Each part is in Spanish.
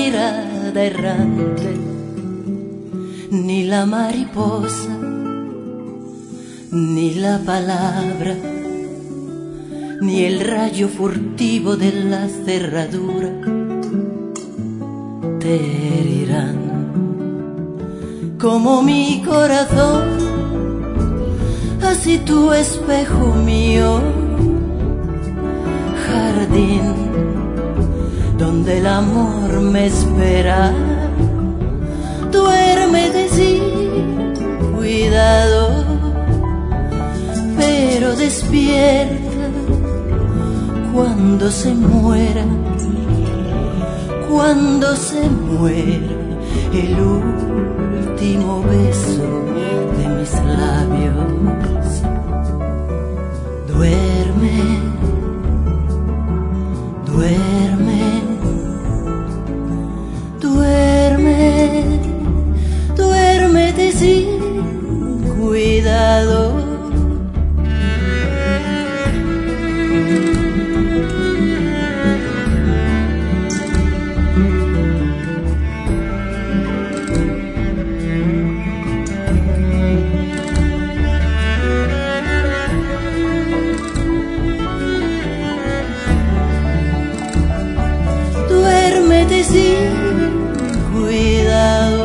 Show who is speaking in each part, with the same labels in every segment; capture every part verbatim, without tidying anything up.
Speaker 1: mirada errante, ni la mariposa, ni la palabra, ni el rayo furtivo de la cerradura te herirán como mi corazón, así tu espejo mío, jardín donde el amor me espera. Duérmete sin cuidado, pero despierta cuando se muera, cuando se muera el último beso de mis labios. Duerme, duerme, duerme, duérmete sin cuidado. Duérmete sin cuidado,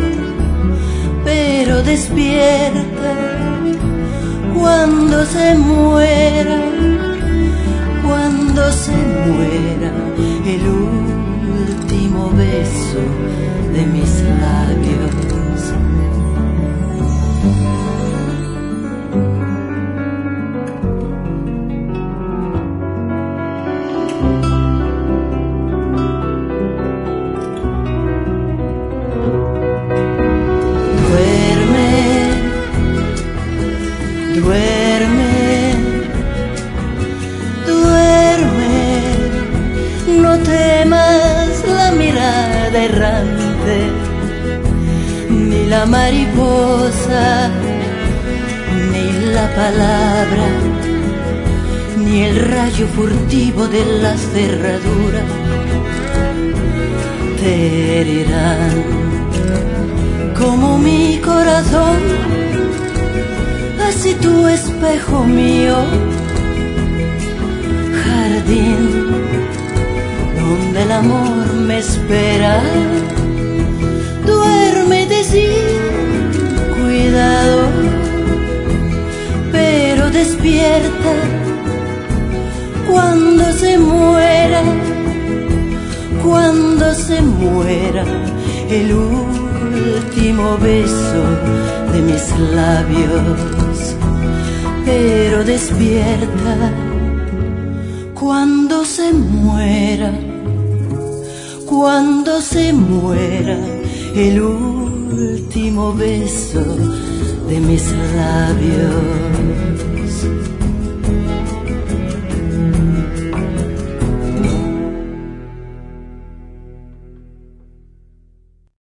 Speaker 1: pero despierta cuando se muera, cuando se muera el último beso de mis labios. Duerme, duerme, no temas la mirada errante, ni la mariposa, ni la palabra, ni el rayo furtivo de la cerradura te herirán como mi corazón, así tu espejo mío, jardín donde el amor me espera. Duérmete sin cuidado, pero despierta cuando se muera, cuando se muera el último beso de mis labios. Pero despierta cuando se muera, cuando se muera el último beso de mis labios.